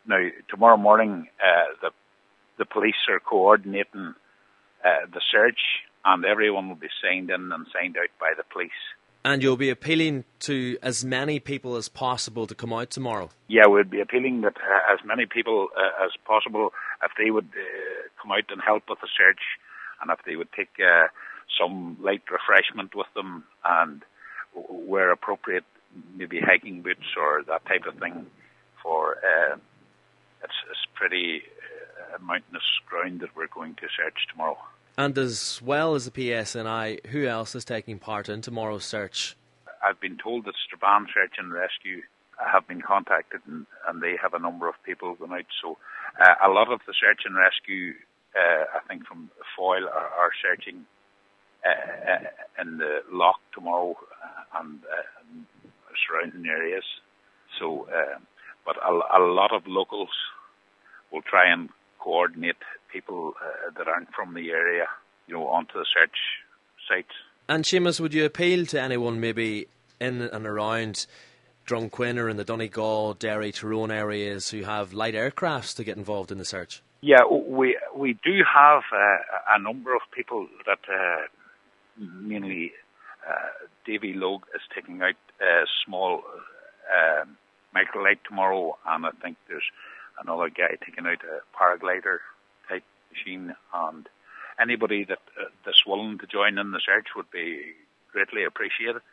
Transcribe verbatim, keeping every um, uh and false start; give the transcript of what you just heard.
Now, tomorrow morning, uh, the the police are coordinating uh, the search, and everyone will be signed in and signed out by the police. And you'll be appealing to as many people as possible to come out tomorrow? Yeah, we'll be appealing that uh, as many people uh, as possible, if they would uh, come out and help with the search, and if they would take uh, some light refreshment with them, and where appropriate, maybe hiking boots or that type of thing. For uh, it's, it's pretty uh, mountainous ground that we're going to search tomorrow. And as well as the P S N I, who else is taking part in tomorrow's search? I've been told that Strabane Search and Rescue have been contacted, and, and they have a number of people going out. So uh, a lot of the search and rescue, uh, I think from Foyle, are, are searching uh, in the loch tomorrow uh, and, uh, and surrounding areas. So, uh, but a, a lot of locals will try and coordinate people uh, that aren't from the area, you know, onto the search sites. And Seamus, would you appeal to anyone maybe in and around Drumquin or in the Donegal, Derry, Tyrone areas who have light aircrafts to get involved in the search? Yeah, we we do have uh, a number of people that uh, mainly uh, Davy Logue is taking out a small uh, microlight tomorrow, and I think there's another guy taking out a paraglider type machine, and anybody that uh, that's willing to join in the search would be greatly appreciated.